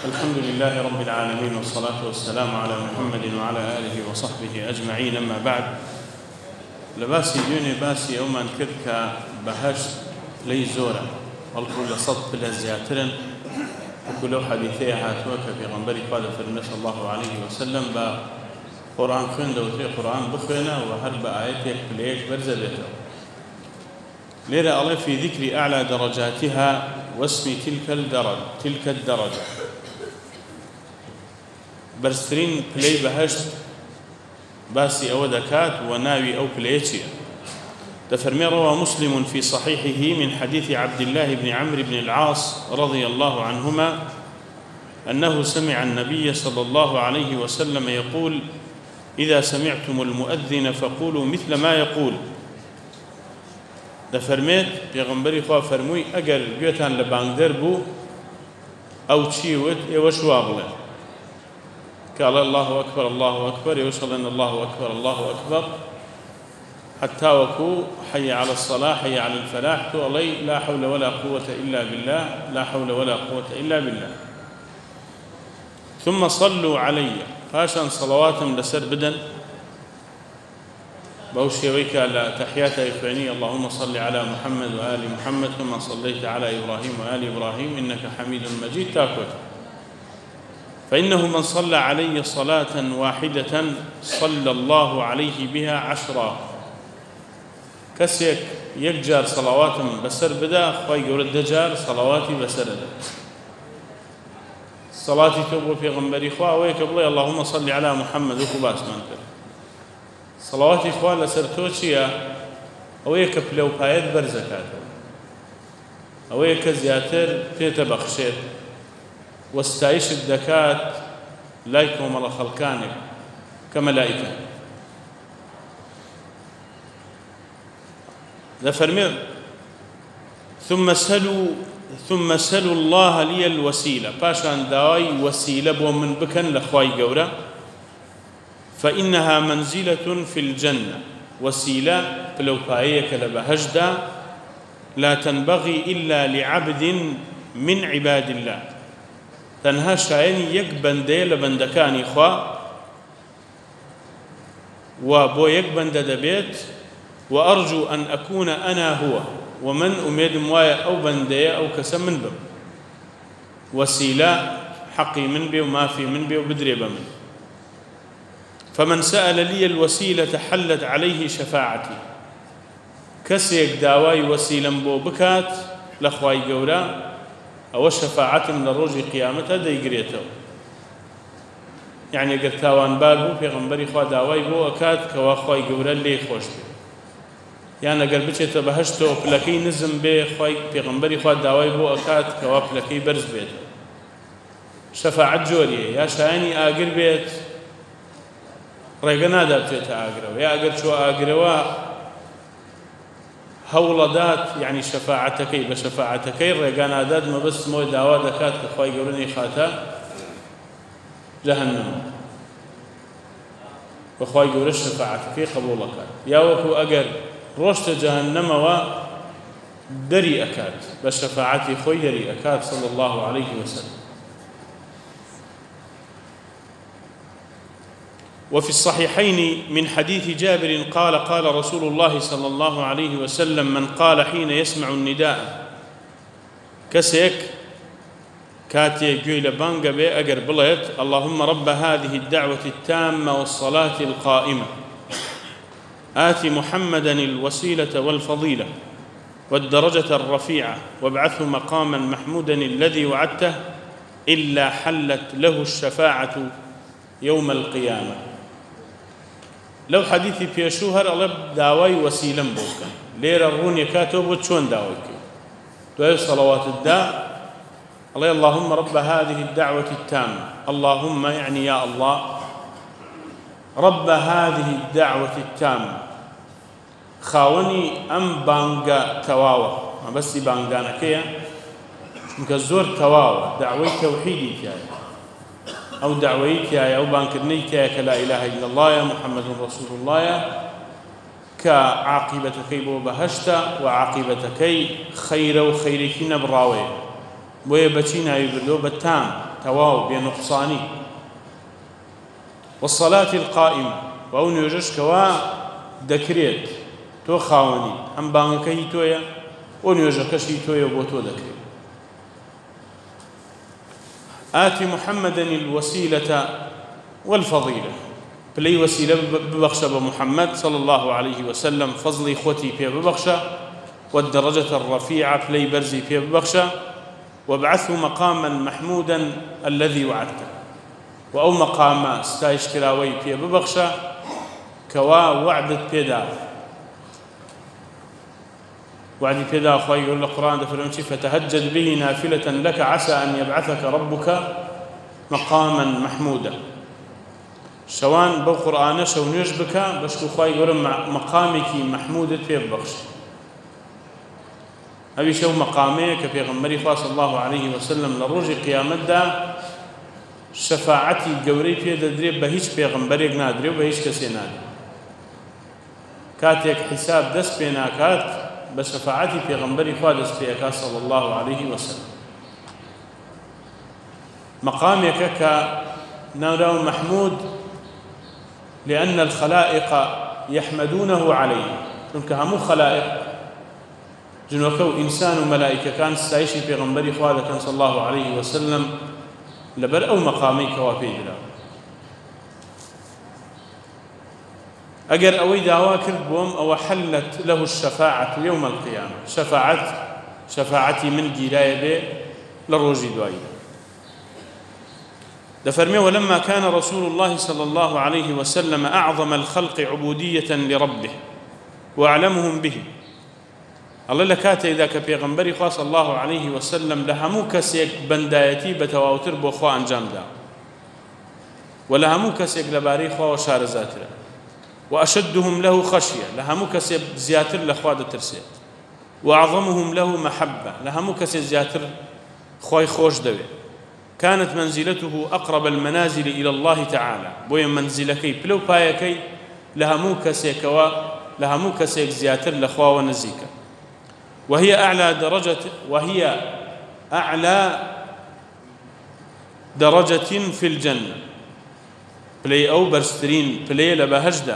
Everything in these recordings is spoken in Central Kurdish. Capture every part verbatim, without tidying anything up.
الحمد لله رب العالمين، والصلاة والسلام على محمد وعلى آله وصحبه أجمعين. أما بعد، لباسي دوني باسي أو من كرك بهشت لي زورا والكل صد بالزياترن وكل حديثي هاتوك في غنبري قال فرمي صلى الله عليه وسلم با قرآن خند وتي قرآن بخنا وهل بآياتك بليش برزبته ليرى الله في ذكر أعلى درجاتها واسم تلك الدرجة تلك الدرجة برسترين بلاي بهشت باسي أو دكات وناوي أو بليتشيا. تفرمي روى مسلم في صحيحه من حديث عبد الله بن عمرو بن العاص رضي الله عنهما أنه سمع النبي صلى الله عليه وسلم يقول: إذا سمعتم المؤذن فقولوا مثل ما يقول. دفرميت پیغمبری خواه فرموی اگر گوتان لبانگدر بو او چیوت ایوش وابله قال الله أكبر الله أكبر يوصل أن الله أكبر الله أكبر حتى وكو حي على الصلاة حي على الفلاح تولي لا حول ولا قوة إلا بالله لا حول ولا قوة إلا بالله. ثم صلوا علي فاشا صلواتهم لسر بدن بوشي ويكا لتحيات إخواني اللهم صل على محمد وآل محمد كما صليت على إبراهيم وآل إبراهيم إنك حميد مجيد تاكوت. فإنه من صلى علي صلاة واحدة صلى الله عليه بها عشرا. كسيك يكجار صلوات بسر بدا خوي يورد دجار صلواتي بسر بدا صلاتي توبو في غنبري خواه ويكبلي اللهم صل على محمد وكباس منكر صلواتي خواه لسرتوشيا ويكب لو بايد برزكاته ويك زياتر تيتبخشيت واستعيش الدكات لايكم على خلقانك كملائكة. ذا فرمي ثم سلوا ثم سلوا الله لي الوسيلة باشان داي وسيلة بو من بكن لخواي قورة فإنها منزلة في الجنة وسيلة فلو بايك لبهجدا لا تنبغي إلا لعبد من عباد الله تنها شاين يك بندي لبندكاني خوا وبو يك بند دبيت وأرجو أن أكون أنا هو ومن أميد موايا أو بندي أو كسم من بم وسيلة حقي من بي وما في من بي وبدري بمن. فمن سأل لي الوسيلة حلت عليه شفاعتي كسيك داواي وسيلة بو بكات لخواي قولا أو الشفاعة من الرجل قيامتها ديقريته يعني قرتاوان بالبو في غنبري خوا داواي بو أكاد كوا خواي قولا اللي خوش بي يعني قربتش تبهشتو بلكي نزم بي خواي في غنبري خوا داواي بو أكاد كوا بلكي برز بيته شفاعة جوريه يا شايني آقر بيت ريقنا دابتيت آقروا يا آقر شو آقروا هولدات يعني شفاعتكي بشفاعتكي ريقانا داد ما بس موي داوا دكات كخواي قولني خاتا جهنم وخواي قول الشفاعتكي قبولك يا وكو أقر روشت جهنم و دري أكاد بشفاعتي خوي دري أكاد صلى الله عليه وسلم. وفي الصحيحين من حديث جابر قال قال رسول الله صلى الله عليه وسلم: من قال حين يسمع النداء كسيك كاتي قيل بانقا بي أقر بليت اللهم رب هذه الدعوة التامة والصلاة القائمة آت محمدا الوسيلة والفضيلة والدرجة الرفيعة وابعثه مقاما محمودا الذي وعدته إلا حلت له الشفاعة يوم القيامة. لو حديثي بيشوهر الله داوي وسيلة بوكا لير الرون يكاتب وتشون داويك دوي صلوات الداء الله اللهم رب هذه الدعوة التامة اللهم يعني يا الله رب هذه الدعوة التامة خاوني أم بانغا تواوا ما بس بانغانا كيا مكزور تواوا دعوي توحيدي كيا أو دعويك يا أو بانكرنيك يا كلا إله إلا الله يا محمد رسول الله يا كعاقبتك بو بهشتا وعاقبتك خير وخيرك نبراوي بۆیە بەچی ناوی بردۆ بە تام تەواو بێنوقسانی والصلاة القائمة وأو نوێژەش کەوا دەکرێت تۆ خاوەنی ئەم بانگەکە هی تۆیە ئەو نوێژەکەش هی تۆیە بۆ تۆ دەکرێت آت محمدا الوسيلة والفضيلة بلي وسيلة ببخشة بمحمد صلى الله عليه وسلم فضلي خوتي في ببخشة والدرجة الرفيعة بلي برزي في ببخشة وابعثه مقاما محمودا الذي وعدته وأو مقام استايش كراوي في ببخشة كوا وعدت بيدا وعد بيدا أخوي يقول القرآن دفرمتي فتهجد به نافلة لك عسى أن يبعثك ربك مقاما محمودا شوان بو قرآن شو نيش بك بس أخوي يقول مقامك محمودة في ببخشة أبي شو مقامك في غمري صلى الله عليه وسلم لروج قيامة دا شفاعتي جوري في دريب بهيش في غمري نادري وبهيش كسي نادري كاتك حساب دس بينا كات بشفاعتي في غمري دس بينا صلى الله عليه وسلم مقامك كنورا محمود لأن الخلائق يحمدونه عليه چونك همو خلائق جنوكو إنسان وملائكة كان ستعيشي في غنبري خوالة كان صلى الله عليه وسلم لبر أو مقامي كوافي له أجر أوي دعوة كرد بوم أو حلت له الشفاعة يوم القيامة شفاعت شفاعتي من جلاية به للروجي دوائي دفرمي ولما كان رسول الله صلى الله عليه وسلم أعظم الخلق عبودية لربه وأعلمهم به الله لكاته إذا كبيغمبري خاص الله عليه وسلم لهمو كسيك بندايتي بتواوتر بوخوا أنجام دا ولهمو كسيك لباري خوا وشار زاتر وأشدهم له خشية لهمو كسيك زياتر لخوا ترسي وأعظمهم له محبة لهمو كسيك زياتر خواي خوش دوي كانت منزلته أقرب المنازل إلى الله تعالى بوين منزلكي بلو بايكي لهمو كسيك و لهمو كسيك زياتر لخوا ونزيكا وهي أعلى درجة وهي أعلى درجة في الجنة بلي أو برسترين بلي لبهجدة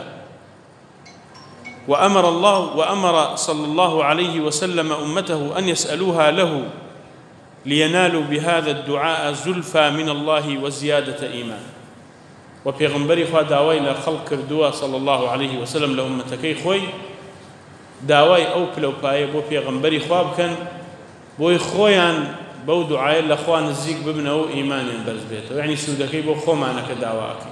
وأمر الله وأمر صلى الله عليه وسلم أمته أن يسألوها له لينالوا بهذا الدعاء زلفى من الله وزيادة إيمان وبيغمبري خوا داوي لخلق كردوا صلى الله عليه وسلم لأمتكي خوي داوای ئەو پلەپایە بۆ پێغەمبەری خوا بکەن بۆی خۆیان بەو دوعایە لە خوا نزیک ببنەوە و ئیمانیان بەرز بێتەوە یعنی سوودەکەی بۆ خۆمانەکە داواکەین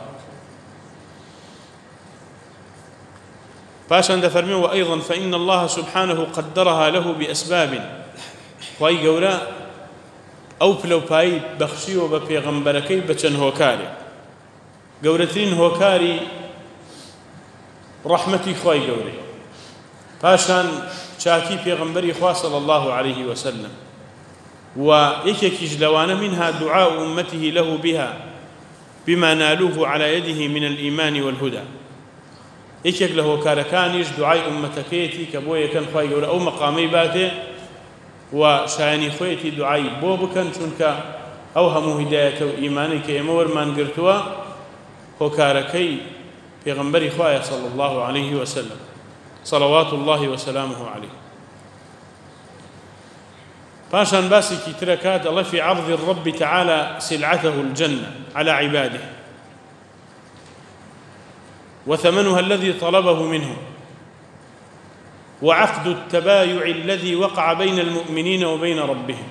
پاشان دەفەرمێ وأيضا فإن الله سبحانه قدرها له بأسباب خوای گەورە ئەو پلەپایی بەخشیوە بە پێغەمبەرەکەی بە چەند هۆکارێک گەورەترین هۆکاری ڕەحمەتی خوای گەورەی پاشان چاکی پێغەمبەری خوا صلى الله عليه وسلم ويكيكيش لوان منها دعاء أمته له بها بما نالوه على يده من الإيمان والهدى يكيك له كاركانيش دعاء أمتكيتي كبوية كان خواهي قولا أو مقامي باته وشايني خويتي دعاء بوبكا شنك أو همو هداية وإيمانك يمور من قرتوا هو كاركي بيغمبري خواهي صلى الله عليه وسلم صلوات الله وسلامه عليه باشان باسي كي تركات الله في عرض الرب تعالى سلعته الجنة على عباده وثمنها الذي طلبه منهم وعقد التبايع الذي وقع بين المؤمنين وبين ربهم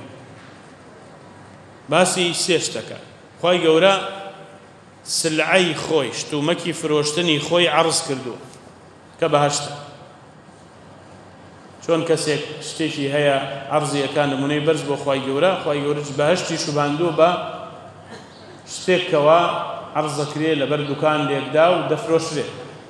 باسي سيشتكى خوي قورا سلعي خوي شتو مكي فروشتني خوي عرض كردو كبهشتا چۆن کەسێک شتێکی هەیە عەرزیەکان نمونەی بەرز بۆ خوای گەورە خوای گەورەش بەهەشتی شوباندووە بە شتێکەوە عەرزەکرێ لەبەر دوکانێکدا و دەفرۆشرێ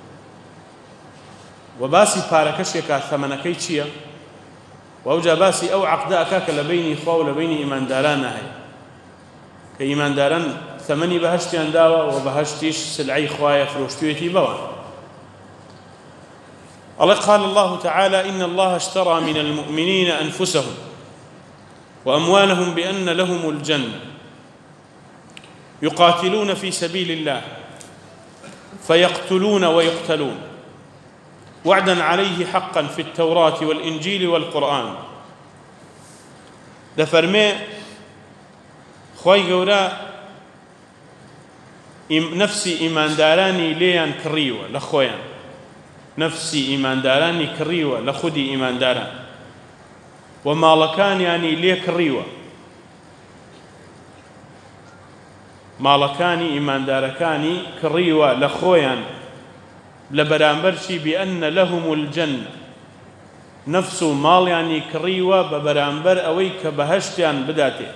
و باسی پارەکەشێکا تەمەنەکەی چییە و ئەوجا باسی ئەو عەقدە ئەکا کە لە بەینی خوا و لە بەینی ئیمانداران هەیە کە ئیمانداران تەمەنی بەهەشتیان داوە و بەهەشتیش سلعەی خوایە فرۆشتوویەتی بەوە الله قال الله تعالى إن الله اشترى من المؤمنين أنفسهم وأموالهم بأن لهم الجنة يقاتلون في سبيل الله فيقتلون ويقتلون وعدا عليه حقا في التوراة والإنجيل والقرآن. دفرمي خوي قورا نفسي إيمان داراني ليان كريوة لخويان، نفسي إيمان داراني كريوة لخدي إيمان داران، ومالكان يعني لي كريوة، مالكاني إيمان داركاني كريوة لخويان لبرامبرشي بأن لهم الجنة، نفس مال يعني كريوة ببرامبر أويك بهشتان بداته.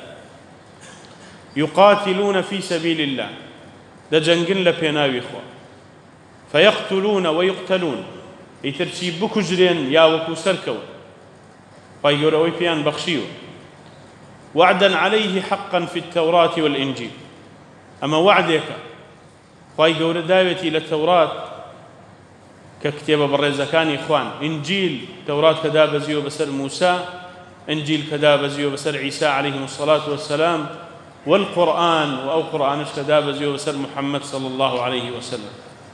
يقاتلون في سبيل الله دجنجن لبيناوي خوا فيقتلون ويقتلون يترشي بكجرين يا وكو سركو فيقول أوي بيان بخشيو وعدا عليه حقا في التوراة والإنجيل. أما وعدك فيقول داوتي للتوراة ككتابة برزكاني إخوان، إنجيل توراة كذاب زيو بسر موسى، إنجيل كذاب زيو بسر عيسى عليه الصلاة والسلام، والقرآن وأو قرآن كذاب زيو بسر محمد صلى الله عليه وسلم.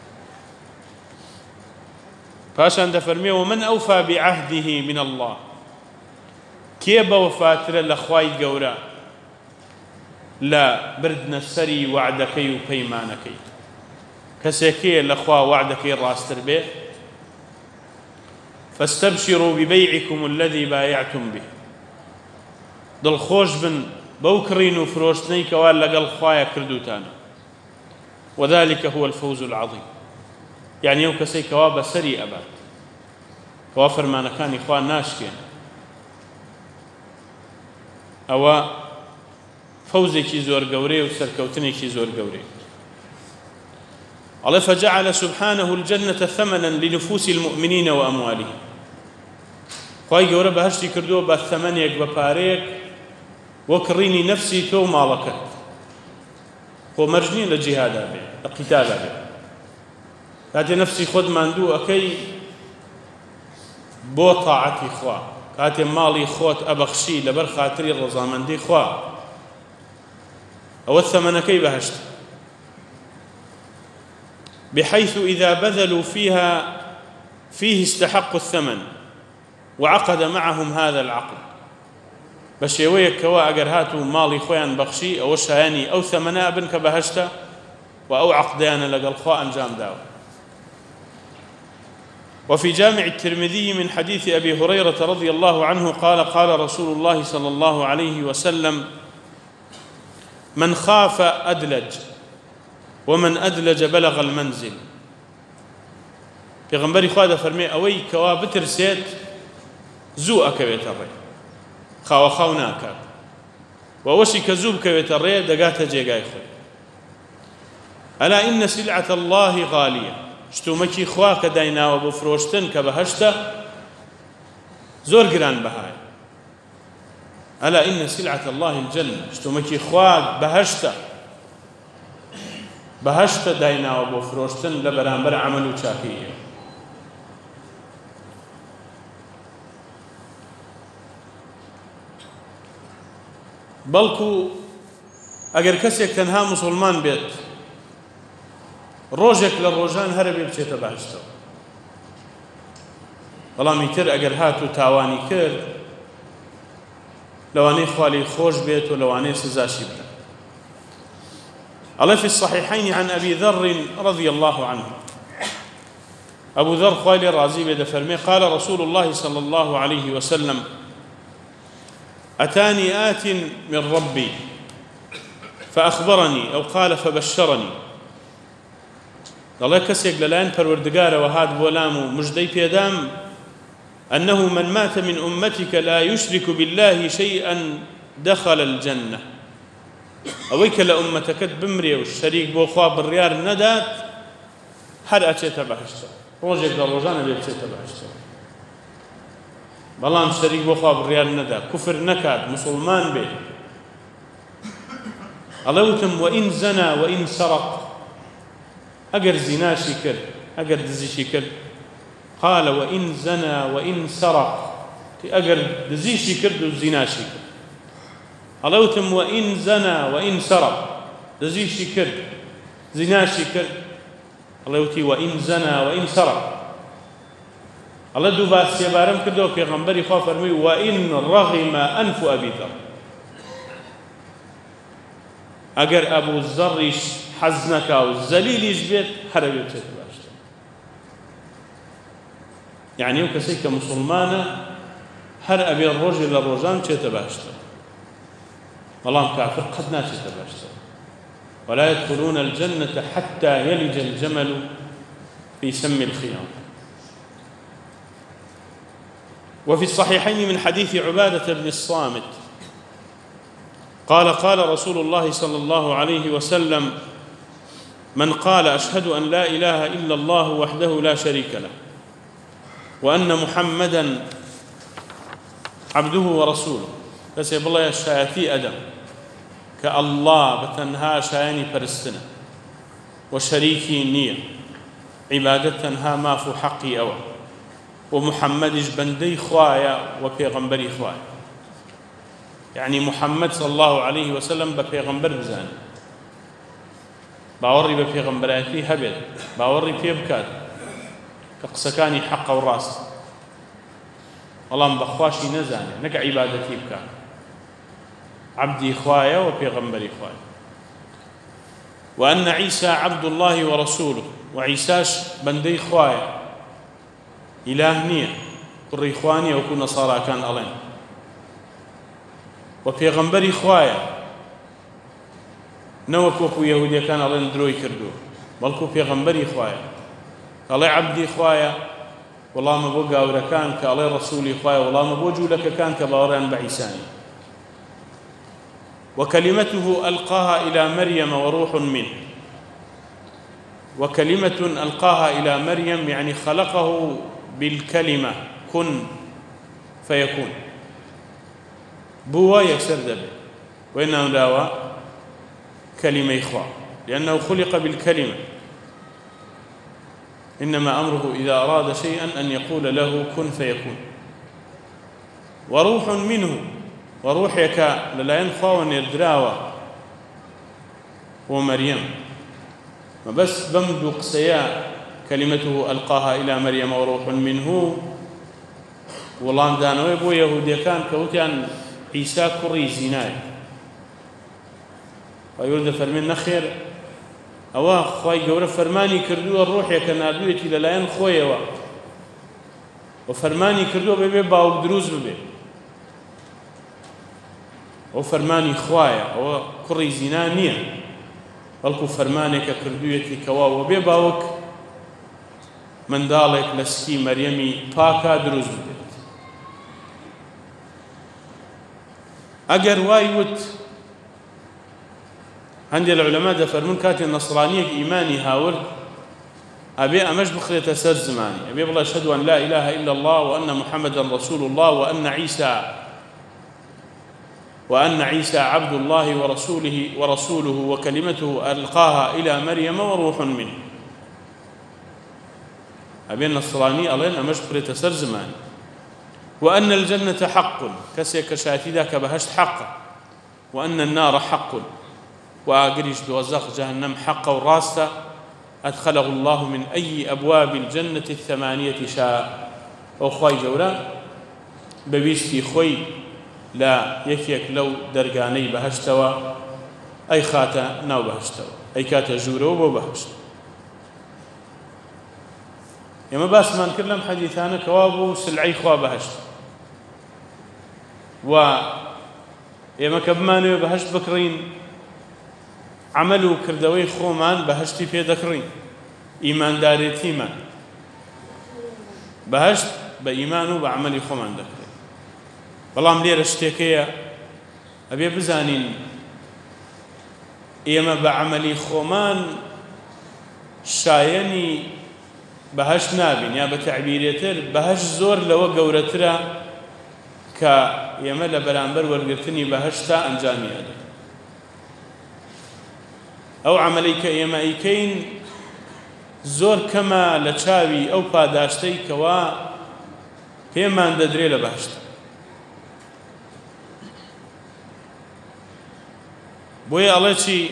فاشان دفرمي ومن أوفى بعهده من الله كيب وفاتر لخواي قورا لا بردنا السري وعدكي وبيمانكي كسيكي لخوا وعدكي راستر به فاستبشروا ببيعكم الذي بايعتم به. دل خوش بن بوكرين وفروشتني كوال لقل خوايا كردوتانا، وذلك هو الفوز العظيم. يعني يوم كسي كواب سري أبات كوافر ما نكان إخوان ناشكين أو فوزي كي زور قوري وسركوتني كي زور قوري. الله فجعل سبحانه الجنة ثمنا لنفوس المؤمنين وأموالهم. خواهي قورا بهشتي كردو بالثمانيك بباريك وكريني نفسي تو مالكت هو مرجنين للجهاد أبي القتال أبي كاتي نفسي خد ماندو أكي بو طاعتي خوا كاتي مالي خوت أبخشي لبر خاطري الرزامندي خوا أو الثمن كي بهشت بحيث إذا بذلوا فيها فيه استحقوا الثمن وعقد معهم هذا العقد. بشيوية كوا أجر هاتوا مالي خوان بخشي أو شهاني أو ثمنا ابن كبهشتا وأو عقدان لقل خوا أنجام داو. وفي جامع الترمذي من حديث أبي هريرة رضي الله عنه قال قال رسول الله صلى الله عليه وسلم من خاف أدلج ومن أدلج بلغ المنزل. في غنبري خواده فرمي أوي كوا بترسيت زو أكبيت الري خاو خاوناك ووشي كزوب كبيت الري دقات جيقاي خوي. ألا إن سلعة الله غالية شتومكي خواك داينا وبفروشتن كبهشتا زور قران بهاي. ألا إن سلعة الله الجنة شتومكي خواك بهشتا بهشتا داينا وبفروشتن لبرانبر عملو شاكية. بلكو اگر كسيك تنها مسلمان بيت روجك للروجان هربي بچيتا بهشتا والله ميتر اگر هاتو تاواني كر لواني خوالي خوش بيت ولواني سزاشي بنا. الله في الصحيحين عن أبي ذر رضي الله عنه أبو ذر خوالي الرازي بيد فرمي قال رسول الله صلى الله عليه وسلم أتاني آت من ربي فأخبرني أو قال فبشرني. الله كسيك للآن پروردگار وهاد بولامو مجدي بيدام أنه من مات من أمتك لا يشرك بالله شيئا دخل الجنة. أويك لأمتك بمري والشريك بوخوا بالريار ندات هر أتيت بهشتا روجك للرجان بيبتيت بهشتا بلان شريك بوخوا بالريار ندات كفر نكاد مسلمان به. ألوتم وإن زنى وإن سرق أجر زنا شكر أجر دزي شكر قال وإن زنى وإن سرق أجر دزي شكر دو زنا شكر ئەڵێوتم وئین زەنا وئین سەرق دزیشی کرد زیناشی کرد ئەڵێوتی وئین زەنا وئین سەرق ئەڵێ دوو باس سێبارەم کردەوە پێغەمبەری خوا فەرمووی وئین ڕەغیمە ئەنف ئەبی ذەر ئەگەر ئەبوو زەڕیش حەز نەکا و زەلیلیش بێت هەرە بێت بچێتە باشتر یعنی ئەو کەسێک کە موسڵمانە هەر ئەبێ ڕۆژێ لە ڕۆژان بچێتە باشتر بەڵام کافر قەت ناچێتە باشتر ولا يدخلون الجنة حتى يلج الجمل في سم الخيام. وفي الصحيحين من حديث عبادة بن الصامت قال قال رسول الله صلى الله عليه وسلم من قال أشهد أن لا إله إلا الله وحده لا شريك له وأن محمدا عبده ورسوله فسيب الله الشايتي أدم كالله بتنها شايني فرستنا وشريكي نية عبادتها ما في حقي أوى ومحمد بندي خوايا وبيغمبري خوايا يعني محمد صلى الله عليه وسلم ببيغمبر بزاني باوري ببيغمبراتي هبل باوري بيبكات كقسكاني حق وراس اللهم بخواشي نزاني نك عبادتي بكات عبدي خوايا وبيغمبري خوايا وأن عيسى عبد الله ورسوله وعيساش بندي خوايا إله نية قري إخواني وكو نصارى كان ألين وبيغمبري خوايا نوك وكو يهودية كان ألين دروي كردو بلكو بيغمبري خوايا الله عبدي خوايا والله ما بو قاورا كان كالله رسولي خوايا والله ما بو جولك كان كباوران بعيساني وكلمته ألقاها إلى مريم وروح منه وكلمة ألقاها إلى مريم يعني خلقه بالكلمة كن فيكون بوا يكسر دبه وإنه داوى كلمة إخوة لأنه خلق بالكلمة إنما أمره إذا أراد شيئا أن يقول له كن فيكون وروح منه وروح يكا للا ينخوى ونردراوى ومريم ما بس بمدق سيا كلمته ألقاها إلى مريم وروح منه والله دانوي بو يهودي كان كوتيان عيسى كري زيناي ويقول فرمين نخير أوا خواي قورة فرماني كردو الروح يكنادويتي للا ينخوى وفرماني كردو ببي باوك دروز ببي وفرماني خوايا أو كري زينانية بلكو فرمانك كردويتي كوا وبي باوك من دالك لسكي مريمي باكا دروز بدت أجر وايوت عندي العلماء ده فرمون كاتي النصرانية إيماني هاورد أبي أمش بخرية سر زماني أبي بالله أشهد أن لا إله إلا الله وأن محمدا رسول الله وأن عيسى وأن عيسى عبد الله ورسوله ورسوله وكلمته ألقاها إلى مريم وروح منه أبي النصراني ألين أمش بخرية سر زماني وأن الجنة حق كسيك شاتي ذاك بهشت حق وأن النار حق وأقريش دوزاق جهنم حق وراسته أدخله الله من أي أبواب الجنة الثمانية شاء وخوي جورا ببيشتي خوي لا يكيك لو درقاني بهشتوا أي خاتا ناو بهشتوا أي كاتا جورو بهشت يما باس ما نكلم حديثانا كوابو سلعي خوا بهشت و يما كبمانو بهشت بكرين عملوا كردوي خومان بهشتي في ذكرين إيمان داريتي من بهشت بإيمانه بعملي خومان ذكرين والله ملير اشتكيا أبي بزانين إيما بعملي خومان شايني بهشت نابين يا بتعبيريتر بهشت زور لو قورترا كيما لبرانبر ورقتني بهشتا أنجامي أدو أو عمليك إيما إيكين زور كما لچاوي أو پاداشتي كوا كيما انددري لبهشت بوي الله شي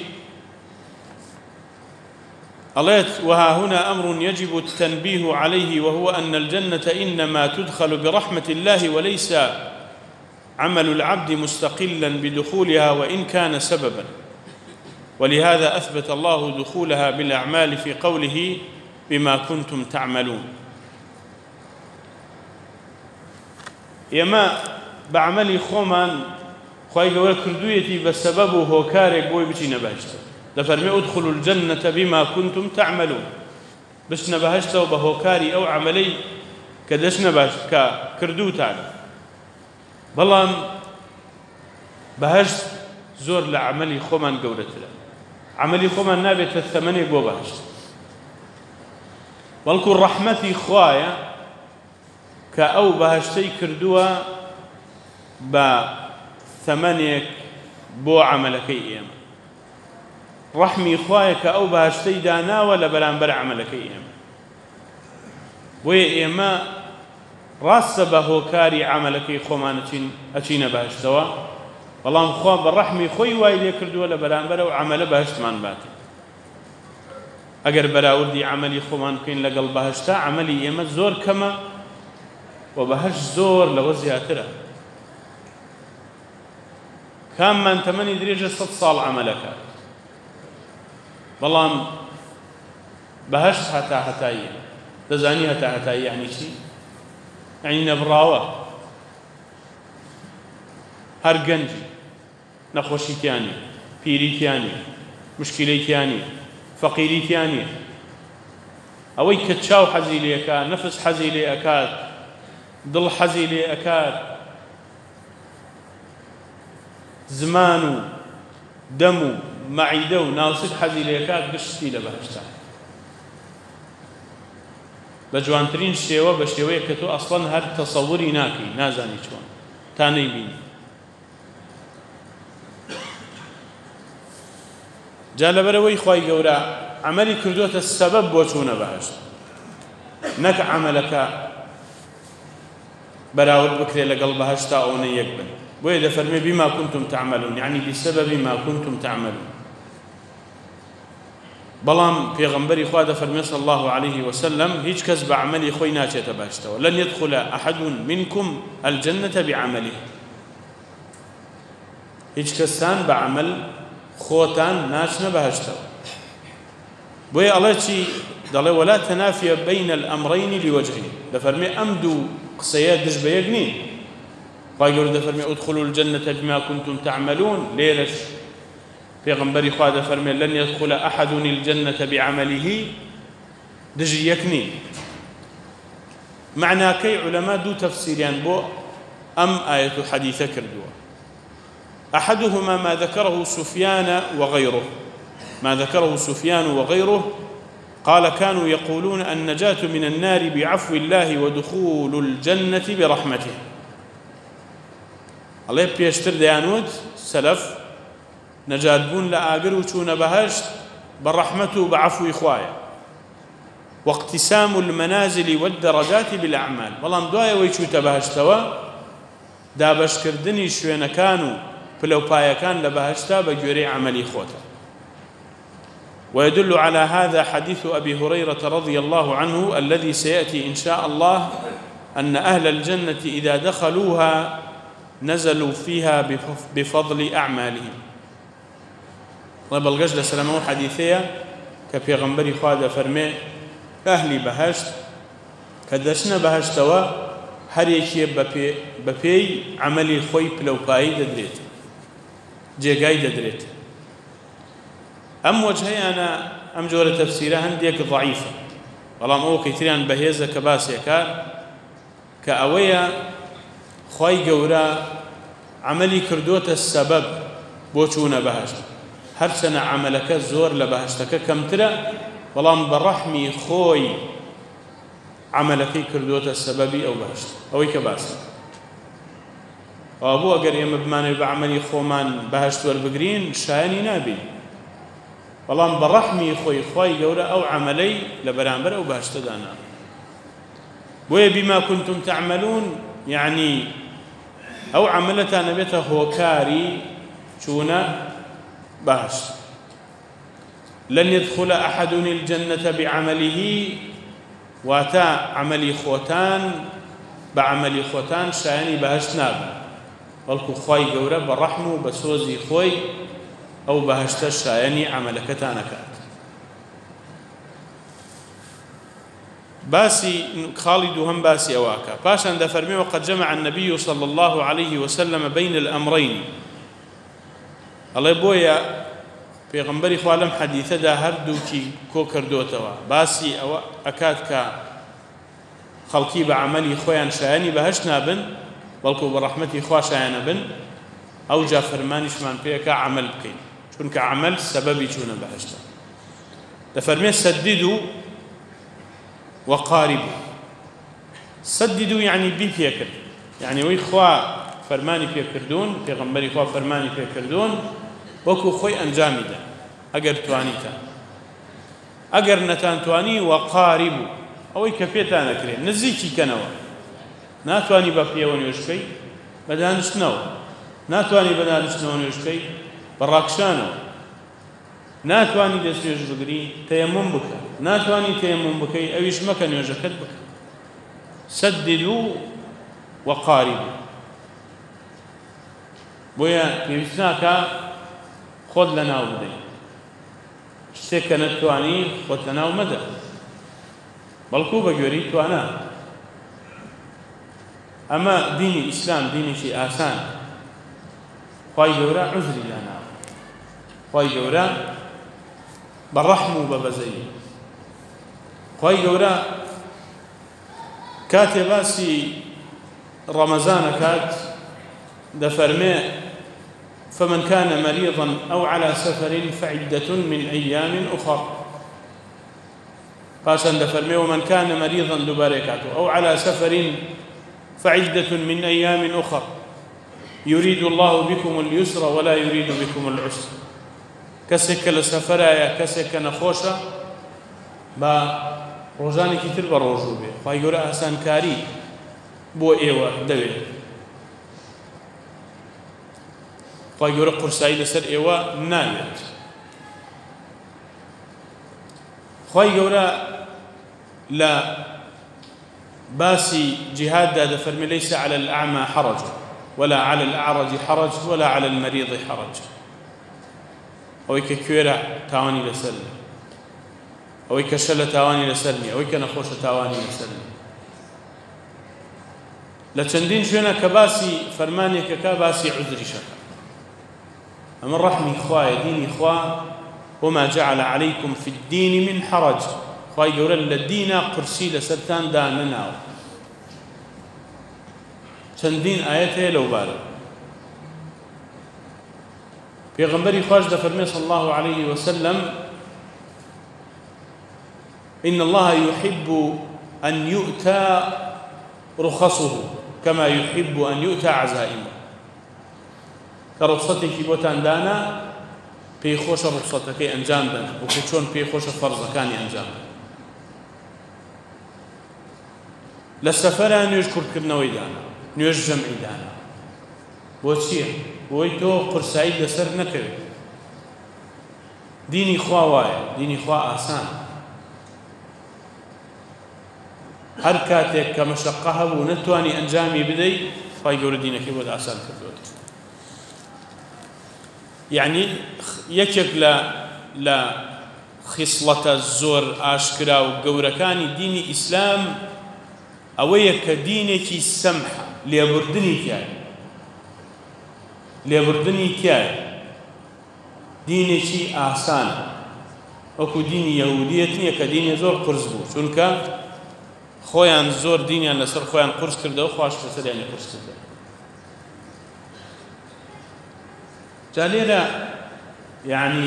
الله وها هنا أمر يجب التنبيه عليه، وهو أن الجنة إنما تدخل برحمة الله وليس عمل العبد مستقلا بدخولها وإن كان سببا، ولهذا أثبت الله دخولها بالأعمال في قوله بما كنتم تعملون. يما بعملي خومان خواهي قولة كردويتي بسببه هو كارك بوي بچي نبهشت دفرمي ادخلوا الجنة بما كنتم تعملون، بس نبهشت وبهوكاري أو عملي كدش نبهشت كردو تعالى بلان بهشت زور لعملي خومان قولة له عملي خومان نابت الثمانية قو بهشت والكل رحمتي خوايا كأو بهشتي كردوا بثمانية بو عملكي إيما رحمي خوايا كأو بهشتي دانا ولا بلان بر عملكي إيما وي إيما راس بهو كاري عملكي خومان أتينا بهشتوا والله مخوان بالرحمي خوي وايلي كردوا ولا بلان بر وعمل بهشت من باتي أجر براودي عملي خوان كين لقل بهشتا عملي يمت زور كما وبهش زور لوزيها ترى كان من تمني دريجة ست صال عملك والله بهشت حتى حتى تزاني حتى حتى يعني شيء يعني نبراوة هرجنجي نخوشي تاني بيري تاني مشكلة تاني فقيري ثانية أوي كتشاو حزي لي أكاد نفس حزي لي أكاد ضل حزي لي أكاد زمانو دمو معيدو ناصد حزي لي أكاد قشتي لبهشتا بجوانترين شيوة بشيوية كتو أصلا هر تصوري ناكي نازاني شوان تاني بيني جال بروي خواي قورا عملي كردوة السبب وشونا بهشت نك عملك براود بكري لقلب بهشتا أو نيقبل وإذا فرمي بما كنتم تعملون يعني بسبب ما كنتم تعملون بلام في غنبري خواد فرمي صلى الله عليه وسلم هيج كسب عملي خوي ناشية بهشتا ولن يدخل أحد منكم الجنة بعمله هيج كسان بعمل خوتان ناشنا بهشتا بوي الله شي دله ولا تنافي بين الأمرين لوجهين دفرمي أمدو قصيات دش بيقني فايقول دفرمي ادخلوا الجنة بما كنتم تعملون ليلش في غنبري خواد دفرمي لن يدخل أحد الجنة بعمله دجي يكني معنى كي علماء دو تفسيريان بو أم آية حديثة كردوا أحدهما ما ذكره سفيان وغيره ما ذكره سفيان وغيره قال كانوا يقولون النجاة من النار بعفو الله ودخول الجنة برحمته الله بيشتر ديانود سلف نجاة بون لآقر وشون بهشت بالرحمة بعفو إخوايا واقتسام المنازل والدرجات بالأعمال والله مدوايا ويشو تبهشتوا دابش كردني شوين كانوا فلو بايا كان لبهشتا بجوري عملي خوتا ويدل على هذا حديث أبي هريرة رضي الله عنه الذي سيأتي إن شاء الله أن أهل الجنة إذا دخلوها نزلوا فيها بفضل أعمالهم طيب القجل سلامه حديثية كبيغنبري خواد فرمي أهلي بهشت كدشنا بهشتوا هر يكي ببي, ببي عملي خوي بلو باي ددريت جيغاي ددريت أم وجهي أنا أم جورة تفسيرها هنديك ضعيفة والله مو كثيرا بهيزة كباسية كار كأوية خوي قورا عملي كردوة السبب بوچونا بهشت هر سنة عملك زور لبهشتك كم ترى والله برحمي خوي عملك كردوة السبب أو بهشت أو كباسية وأبو أقر يم بماني بعملي خومان بهشت والبقرين شايني نابي والله برحمي خوي خوي قورا أو عملي لبرانبر أو بهشت دانا وي بما كنتم تعملون يعني أو عملتها نبيته هو كاري شونا باشت. لن يدخل أحد الجنة بعمله واتا عملي خوتان بعملي خوتان شایانی بەهەشت نابن بەڵکو خوای گەورە بە ڕەحم و بە سۆزی خۆی ئەو بەهەشتە شایانی عملەکەتان ئەکات. باسی خاڵی دووهەم باسی ئەواکە. پاشان دەفەرمێ وقد جمع النبي صلى الله عليه وسلم بين الأمرين. ئەڵێ بۆیە پێغەمبەری خوا لەم حەدیثەدا هەردووکی کۆ کردوتەوە باسی ئەوە ئەکات کە خەڵکی بە عەمەلی خۆیان شایانی بەهەشت نابن بەڵکو بە ڕەحمەتی خوا شایانە بن ئەو جا فەرمانیشمان پێەکە عەمەل بکەین چونکە عەمەل سەبەبی چوونە بەهەشتە. دەفەرمێ سەدیدوا وقاربوا. سەدیدوا یعنی بی پێکرد، یعنی وەی خوا فەرمانی پێکردوون پێغەمبەری خوا فەرمانی پێکردوون وەکو خۆی ئەنجامیدا ئەگەر توانیتە. ئەگەر نەتانتوانی وەقاربوا ئەوەی کە پێتان ئەکرێت نزیکی کەنەوە. ناتوانی بە پێوە نوێژ بکەی بە دانیشتنەوە، ناتوانی بە دانیشتنەوە نوێژ بکەی بە ڕاکشانەوە، ناتوانی دەست نوێژ بگری تەیەموم بکە، ناتوانی تەیەموم بکەی ئەویش مەکە نوێژەکەت بکە. سەدیدوا وەقاربوا. بۆیە پێویست ناکە خۆت لەناو بدەیت، شتێک کە نەتوانی خۆت لەناو مەدە بەڵکو بە گوێرەی توانە. ئەمە دینی ئیسلام دینێکی ئاسان. خوای گەورە عوزری داناوە، خوای گەورە بە ڕەحم و بە بەزەیی. خوای گەورە کاتێ باسی ڕەمەزان ئەکات دەفەرمێ فمن كان مريضا أو على سفر فعدة من أيام أخر. پاشان دەفەرمێ ومن كان مريضا دووبارێکاتەوە أو على سفر فعدة من أيام أخر يريد الله بكم اليسر ولا يريد بكم العسر. کەسێک کە لە سەفەرایە کەسێک کە نەخۆشە بە ڕۆژانێکی تر بە ڕۆژوو بێ. خوای گەورە ئاسانکاری بۆ ئێوە دەوێت. خوای گەورە قورسایی لەسەر ئێوە ناوێت. خوای گەورە لە باسی جهاددا دەفەرمێ ليس على الأعمى حرج ولا على الأعرج حرج ولا على المريض حرج. ئەوەی کە کوێرە تاوانی لەسەر نییە، ئەوەی کە شەلە تاوانی لەسەر نییە، ئەوەی کە نەخۆشە تاوانی لەسەر نییە. لە چەندین شوێنە کە باسی فەرمانێکەکە باسی عوزریشەکە. ئەمە ڕەحمی خوایە، دینی خوا وما جعل عليكم في الدين من حرج. خوای گەورە لە دینە قورسی لەسەرتاندا نەناوە. چەندین ئایەت هەیە لەو بارە. پێغەمبەری خوش دەفەرمێ صلى الله عليه وسلم إن الله يحب أن يؤتى رخصه كما يحب أن يؤتى عزائمه. کە ڕوخسەتێکی بۆتان دانا پێی خۆشە ڕوخسەتەکەی ئەنجام بدەن وەکو چۆن پێی خۆشە فەرزەکانی ئەنجام بدەن. لە سەفەرە نوێژ کورتکردنەوەی دانا، نوێژ جەمعی دانا. بۆ چییە؟ بۆی تۆ قورسایی لەسەر نەکەوێت. دینی خوا وایە، دینی خوا ئاسان. هەر کاتێک کە مەشەقە هەبوو نەتوانی ئەنجامی بدەیت خوای گەورە دینەکەی بۆت ئاسان کردووەتەوە. یعنی یەکێک لە لە خیسڵەتە زۆر ئاشکرا و گەورەکانی دینی ئیسلام ئەوەیە کە دینێکی سەمحە، لێبوردنی تایە، لێبوردنی تایە، دینێکی ئاسانە. وەکو دینی یەهودیەت نییە کە دینی زۆر قورس بوو، چونکە خۆیان زۆر دینیان لەسەر خۆیان قورس کردەوە، خوش لەسەریانی قورس کردەوە. جا لێرە یعنی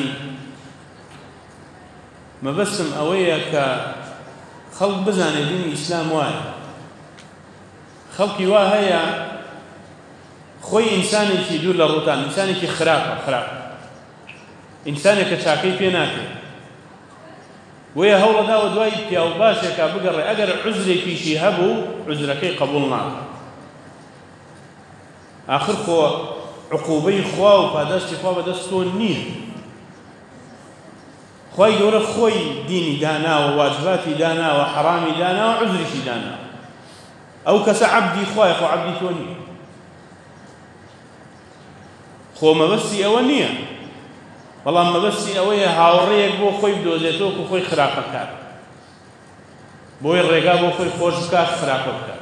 مەبەستم ئەوەیە کە خەڵک بزانێ دینی ئیسلام وایە. خەڵکی وا هەیە خۆی ئینسانێکی دوور لە ڕووتان، ئینسانێکی خراپە، خراپ ئینسانێکە چاکەی پێ ناکرێت. وەیە هەوڵەداوە دوای پیاو باشێکا بگەڕێ، ئەگەر عوزرێکیشی هەبوو عوزرەکەی قبوڵ ناکە. آخر خۆ عقوبەی خوا و پاداشتی خوا بەدەست تۆ نییە. خوای گەورە خۆی دینی داناوە واجباتی داناوە حرامی داناوە عذریشی داناوە ئەو کەسە عەبدی خوایە خۆ عەبدی تۆ نییە خۆ مەبەستی ئەوە نییە بەڵام مەبەستی ئەوەیە هاوڕێیەک بۆ خۆی بدۆزێتەوە کە خۆی خراپە بکات بۆی ڕێگا بۆ خۆی خۆش بکات خراپە بکات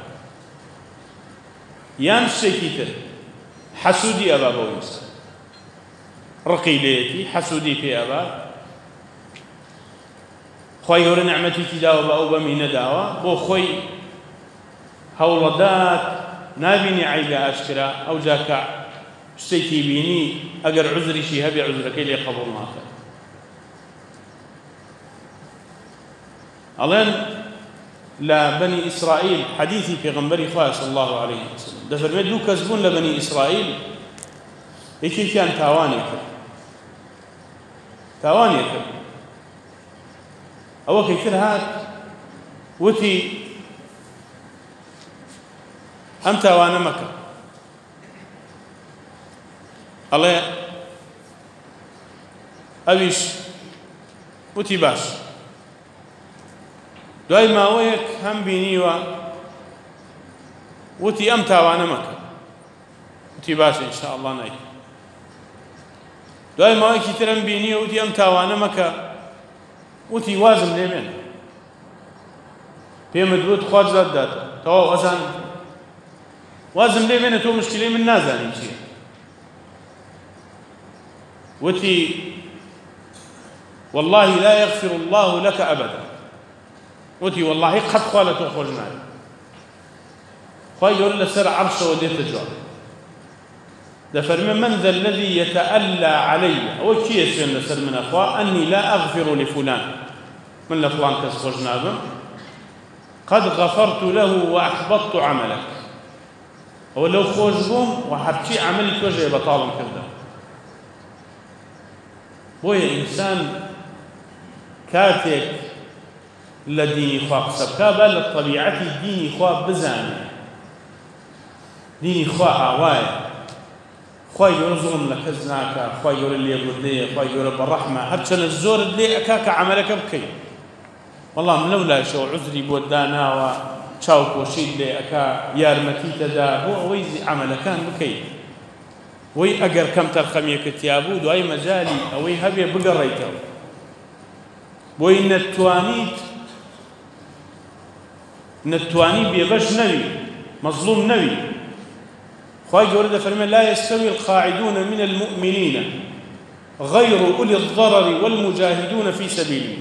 یان شتێکی تر حەسوودی ئەبا بۆ ئینسان ڕقی لێیەتی حەسوودی پێ ئەبا خوای گەورە نعمەتێکی داوە بە ئەو بەمی نەداوە بۆ خۆی هەوڵەدات نابینی عەیبە ئاشکرا ئەو جا کە شتێکی بینی ئەگەر عوزریشی هەبێ عوزرەکەی لێ قەبوڵ ناکات ئەڵێن لە بەنی ئیسرائیل حەدیثی پێغەمبەری خوا صلی الله عليه وسلم دەفەرمێت دوو کەس بوون لە بەنی ئیسرائیل یەکێکیان تاوانی کرد تاوانی کرد ئەوە کەیتر هات وتی ئەم تاوانە مەکە ئەڵێ ئەویش وتی باش دوای ماوەیەک هەم بینیوە وتی ئەم تاوانە مەکە وتی باشە ئینشاءالله نایکە دوای ماوەیەکی تر هەم بینیوە وتی ئەم تاوانە مەکە وتی وازم لێ بێن پێمت وت خوا جزات داتەوە تەواو ئەزان وازم لێ بێنە تۆ مشکلەی من نازانی چییە وتي والله لا يغفر الله لك أبدا وتي والله قد قالت وخرجنا خواهي يقول لسر عرش وديت جواب ده فرمي من ذا الذي يتألى علي هو كي يسين لسر من أخوة أني لا أغفر لفلان من لفلان كس خرجنا قد غفرت له وأحبطت عملك هو لو خوجبهم وحبتي عملك وجه بطالا كذا بۆیە ئینسان کاتێک لە دینی خوا قسە بکا با لە طەبیعەتی دینی خوا بزانێ دینی خوا ئاوایە خوای گەورە زوڵم لە کەس ناکا خوای گەورە لێبوردەیە خوای گەورە بەڕەحمە هەرچەنە زۆرت لێ ئەکا کە عەمەلەکە بکەیت وەڵام لەو لایشەوە عوزری بۆت داناوە چاوپۆشیت لێ ئەکا یارمەتیتەدا بۆ ئەوەی عەمەلەکان بکەیت وی ئەگەر کەم تەرخەمیەکەت یابوو دوای مەجالی ئەوەی هەبێ بگەڕێیتەوە بۆی نەتوانیت نەتوانی بێبەش نەوی مەظلوم نەوی خوای گەورە دەفەرمێ لا يستوي القاعدون من المؤمنين غير أولي الضرر والمجاهدون في سبيله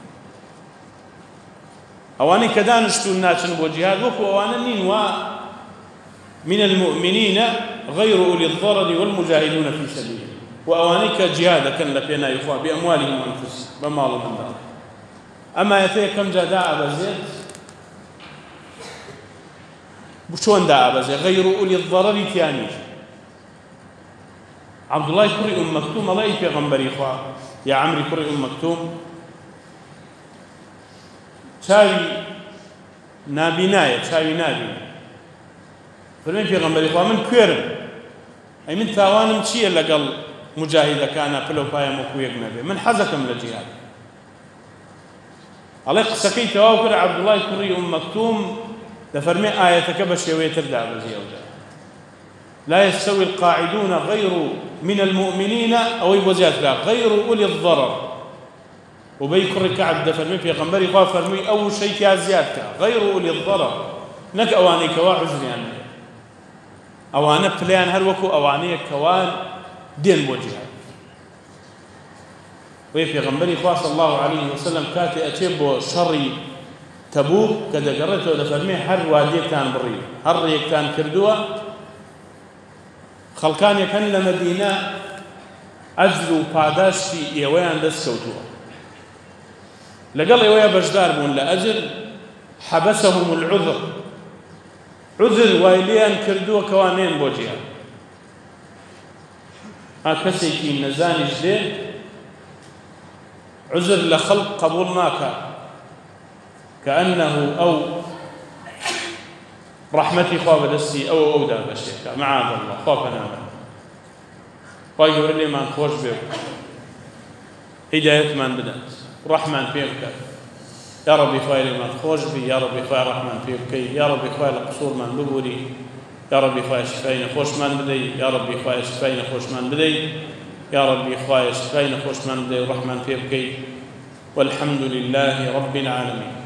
ئەوانەی کە دانیشتوون ناچن بۆ جیهاد وەکو ئەوانە نین وا من المؤمنين غير أولي الضرر والمجاهدون في سبيله وأوانيك جهادا كان لبينا يخوى بأموالهم وأنفسهم بمالهم من دار أما يتي كم جاء داء بزيد بشون داء بزيد غير أولي الضرر تياني عبد الله كري أم مكتوم الله في غنبري إخوة يا عمري كري أم مكتوم شاوي نابناية شاوي نابي فرمي في غنبري إخوة من كويرم أي من تاوانم چییە لەگەڵ مجاهیدەکانە پلە و پایە وەکو یەک نەبێ من حەزەکەم لە جیهاد ئەڵێ قسەکەی تەواو کرد عەبدوڵای کوڕی ئوم مەکتوم دەفەرمێ ئایەتەکە بە شێوەیە تر دابەزی ئەوجا لا يستوي القاعدون غير من المؤمنين أو يبوزيات لا غير أولي الضرر وبي كري كعب دفرمي في غنبري خوا فرمي أول شيء كازياتك غير أولي الضرر نك أواني كوا عزري يعني أواني بليان هر وكو أواني كوان دين بوجهات وفي غنبري خوا صلى الله عليه وسلم كاتي أتيب شري تبوك كذا قررته دفرمي هر واديك كان بري هر ريك كان كردوه خەڵکان یەکەن لە مەدینە ئەجر و پاداشتی ئێوەیان دەستکەوتووە لەگەڵ ئێوەیە بەشدار بوون لە ئەجر حەبەسەهم العذر عذر وای لێیان کردووە کەوا نێن بۆ جیهاد ها کەسێکی نەزانیش دێ عذر لە خەڵق قبوڵ ناکە كأنه أو رحمتي خواب دستي أو أو دا بشيكا معاذ الله خواب نعمة خواب يقول لي من خوش بيو هداية من بدأت ڕەحمان پێ بکە. یا ڕەبی خوای لێمان خۆش بی، یا ڕەبی خوای ڕەحمان پێ بکەی، یا ڕەبی خوای لە قسوورمان ببووری، یا ڕەبی خوای شفای نەخۆشمان بدەی، یا ڕەبی خوای شفای نەخۆشمان بدەی، یا ڕەبی خوای شفای نەخۆشمان بدەی و ڕەحمان پێ بکەی. والحمد لله رب العالمين.